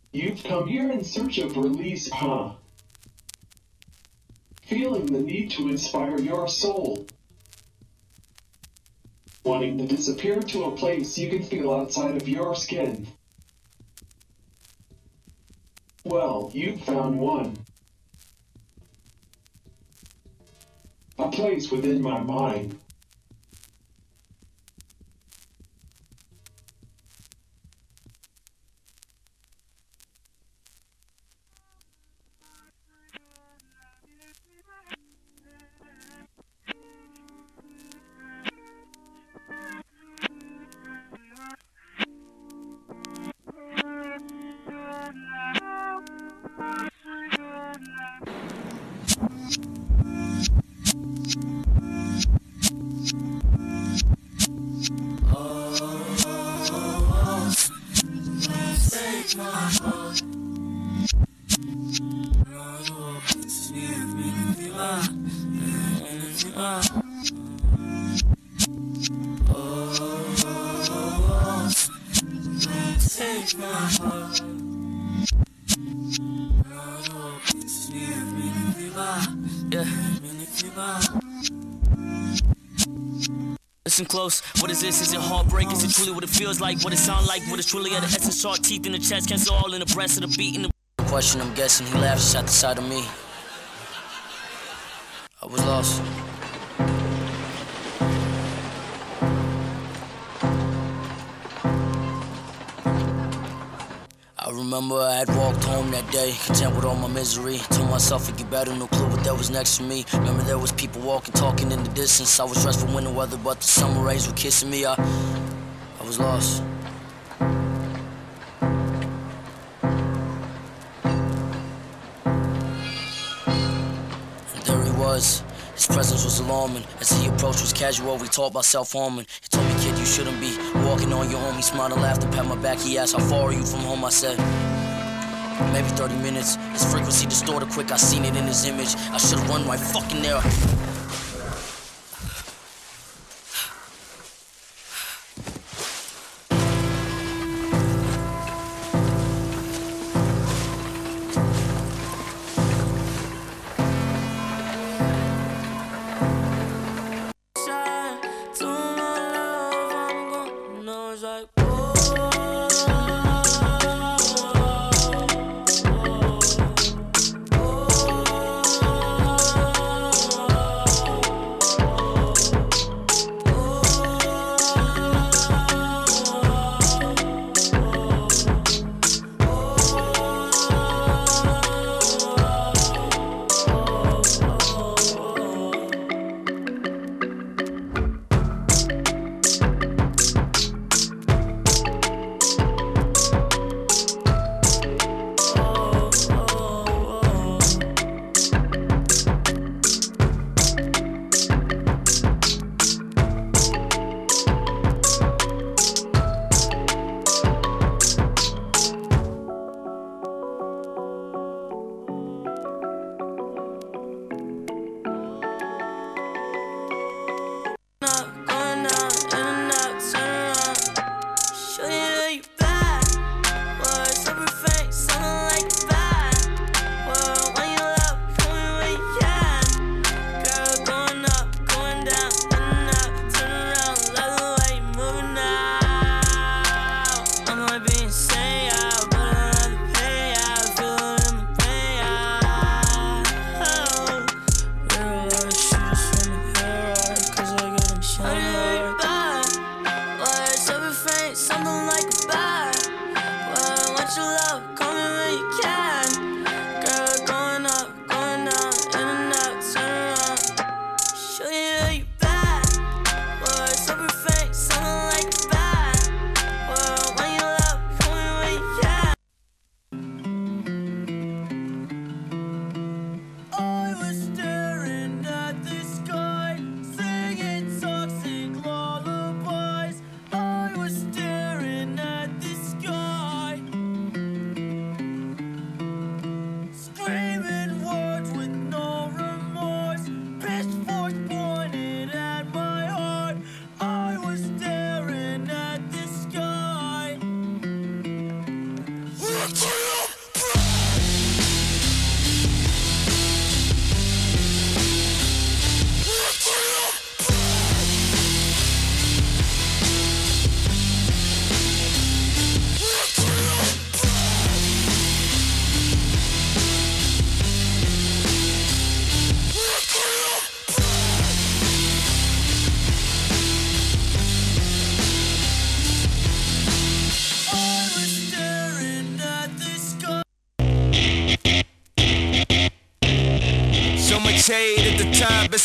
You've come here in search of release, huh? Feeling the need to inspire your soul. Wanting to disappear to a place you can feel outside of your skin. Well, you've found one. A place within my mind. Listen close, what is this? Is it heartbreak? Is it truly what it feels like? What it sound like? What is truly at the essence? Sharp teeth in the chest, cancer all in the breast of the beat in the question. I'm guessing he laughs at the sight of me. I was lost. I remember I had walked home that day, content with all my misery. Told myself it'd get better, no clue what that was next to me. Remember there was people walking, talking in the distance. I was dressed for winter weather, but the summer rays were kissing me. I was lost. And there he was. His presence was alarming. As he approached was casual, we talked about self-harming. He told me, kid, you shouldn't be walking on your own. He smiled and laughed and pat my back. He asked, how far are you from home? I said, maybe 30 minutes. His frequency distorted quick, I seen it in his image. I should've run right fucking there.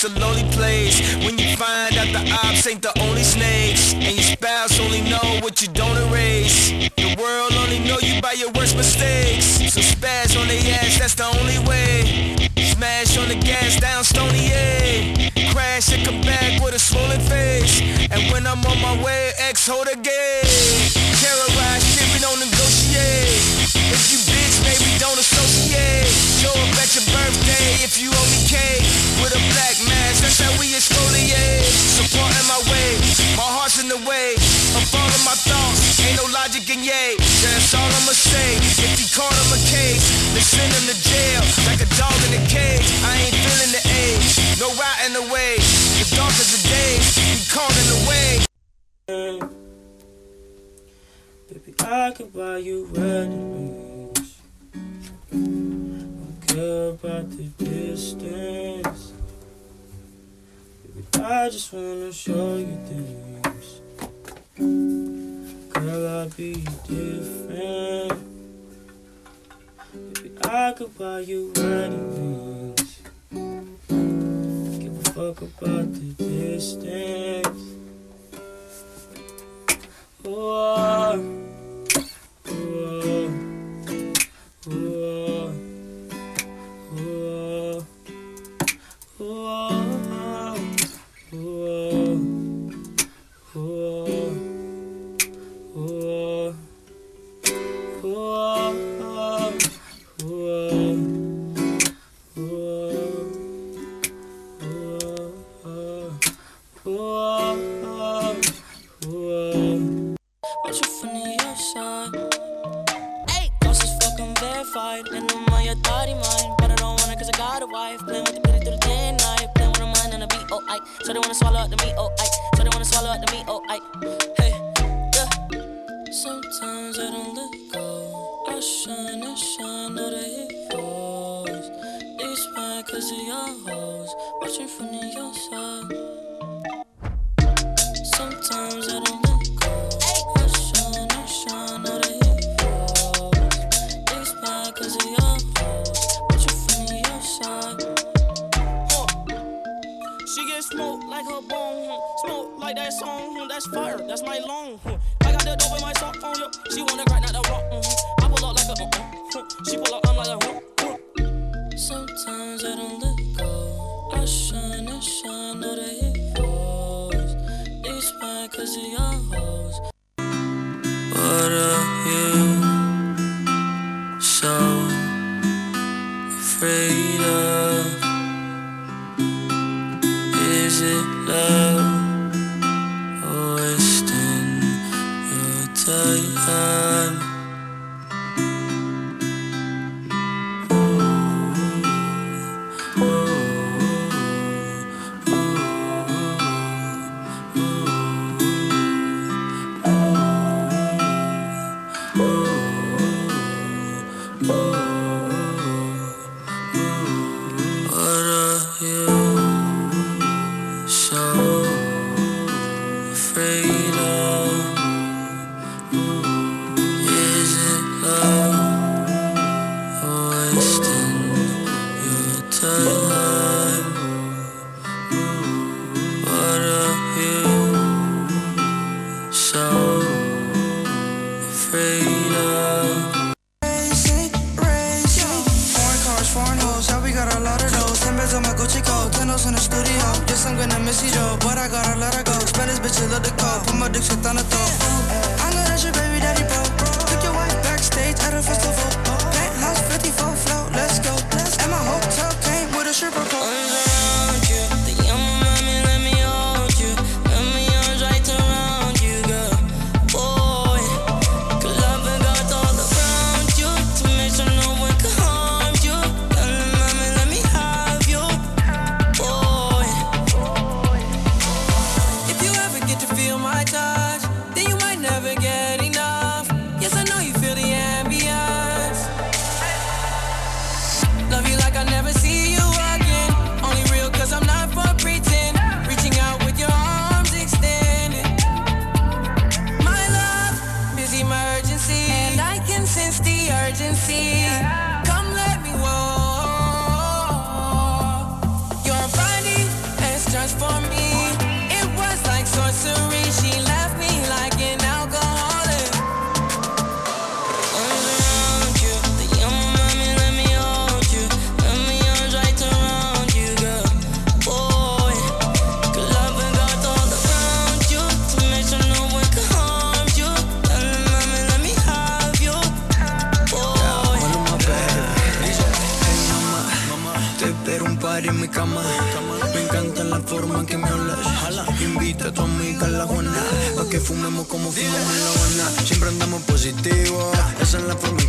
it's a lonely place when you find out the ops ain't the only snakes, and your spouse only know what you don't erase. The world only know you by your worst mistakes. So spaz on their ass, that's the only way. Smash on the gas down Stony A. Crash and come back with a swollen face. And when I'm on my way, X hold a gate. Terrorize shit, we don't negotiate. If you bitch, maybe don't associate. Show up at your birthday if you owe me cake. With a black mask, that's how we exfoliate. Supporting my way, my heart's in the way of all of my thoughts, ain't no logic in yay. That's all I'ma say. If he caught him a case, they send him to jail like a dog in a cage. I ain't feeling the age, no riding away. The dark is the days, he caught in the way. Baby, I could buy you wedding rings. Don't care about the distance. Baby, I just wanna show you things. Girl, I'll be different. Baby, I could buy you wedding rings. Give a fuck about the distance. Oh, oh, oh, oh, oh, Watch you from the outside. Hey, boss is fucking verified. And I'm on your thotty mind. But I don't want it cause I got a wife. Playing with the bitty through the day and night. Playing with the mind and the beat, oh, I. So they wanna swallow up the meat, oh, I. So they wanna swallow up the meat, oh, I. Hey, yeah. Sometimes I don't let go. I shine and shine, know that it falls. It's mad cause of your hoes. Watching from the outside. Sometimes I don't let go. I shine and shine, know that it falls. It's mad cause of your hoes. Watching from the outside. She get smoked like her bone, smoke like that song, that's fire, that's my long. I got the dope in my sock on, yo. She wanna grind out the rock, I pull up like a she pull up, I'm like a Sometimes I don't let go. I shine and shine, know that it falls. It's mad cause of your hoes. What are you so afraid of? Is it love or wasting your time? If you ever get to feel my touch, party en mi cama. Me encanta la forma en que me hablas. Invita a tu amiga a la Juana, pa' que fumemos como fumamos en La Habana. Siempre andamos positivos, esa es la forma